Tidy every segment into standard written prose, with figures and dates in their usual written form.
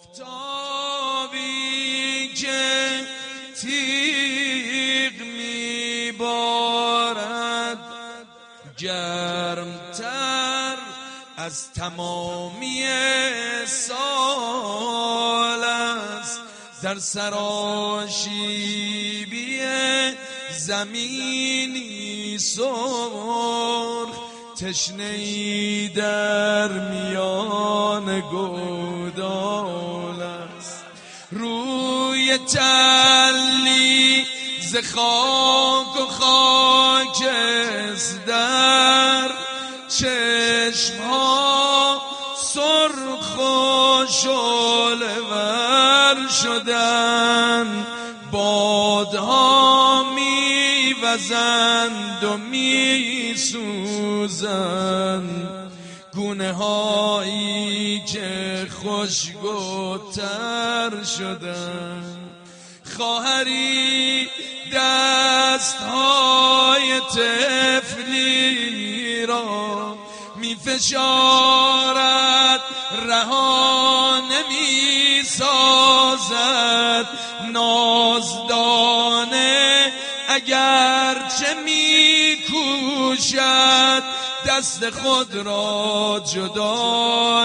آفتابی که تیغ میبارد گرمتر از تمامی سال است، در سراشیبی زمینی سرخ تشنه‌ای در میان گودال است. روی تلی ز خاک و خاکستر چشمها سرخ و شعله‌ور شدن، بادها میوزند و میسوزند، گونه هایی که خشک و تر شدن. خواهری دستهای طفلی را میفشارد، رها نمیسازد، نازدانه اگرچه میکوشد دست خود را جدا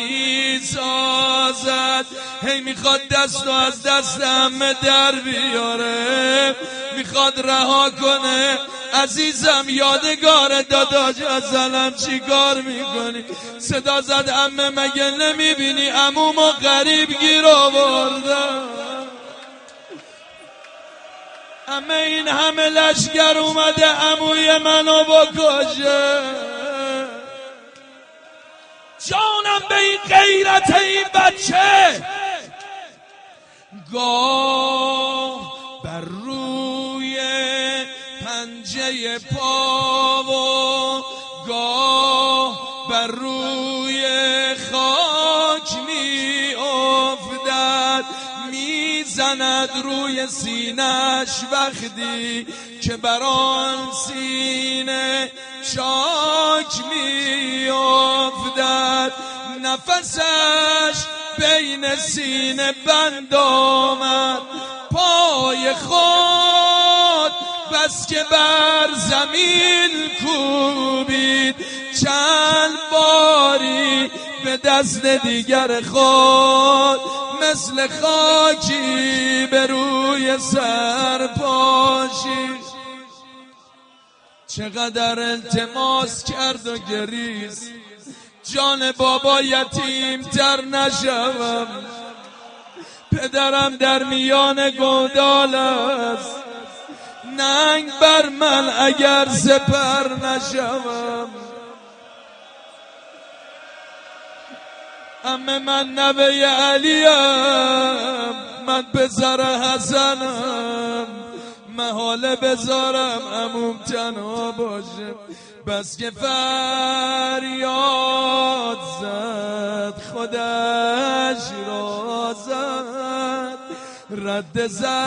نمیسازد. هی میخواد دستو از دست همه در بیاره، میخواد رها کنه. عزیزم یادگار داداش ازلم چی کار میکنی؟ صدا زد عمه مگه نمیبینی عمومو غریب گیر آوردن؟ عمه این همه لشگر اومده عموی منو بکشه. جانم به این غیرت این بچه. گاه بر روی پنجه پا و گاه بر روی خاک می افتد، میزند روی سینه‌اش وقتی که بر آن سینه چاک می افتد. نفسش بین سینه بند آمد، پای خود بس که بر زمین کوبید، چند باری به دست دیگر خود مثل خاکی به روی سر پاشید. چقدر التماس کرد و گریست جان بابا یتیم تر نشوم، پدرم در میان گودال است، ننگ بر من اگر سپر نشوم. عمه من نوه علیم، من پسر حسنم، محاله بذارم عموم تنها باشه. بس که فریاد زد خودش را زد، رد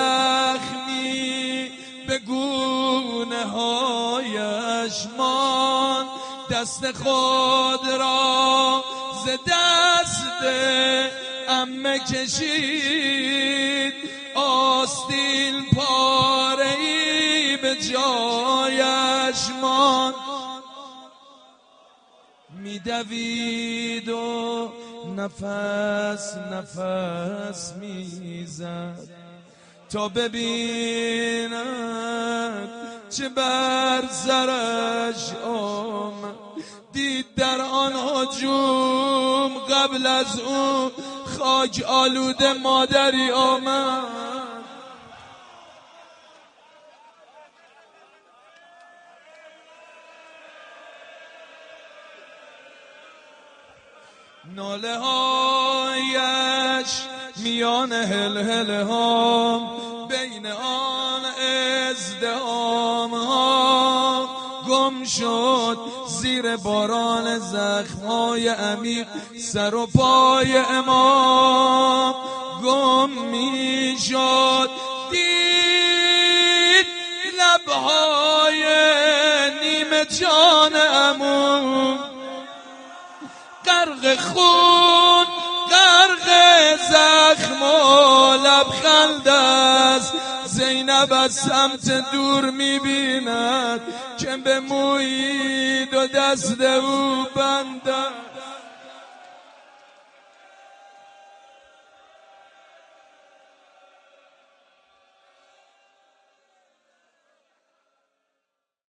زخمی به گونه هایش مان، دست خود را ز دست عمه کشید، آستین پاره‌ای به جایش ماند. میدوید و نفس نفس میزد تا ببیند چه بر سرش آمد. دید در آن هجوم قبل از اون خاک آلوده مادری آمد. ناله هایش میان هلهله ها، بین آن ازدحام ها گم شد زیر باران زخمهای عمیق. سر و پای امام گم می شد، دید لبهای نیمه جان عمو غرق خون غرق زخم زینب از سمت دور میبیند که به مویی دو دست او بندد.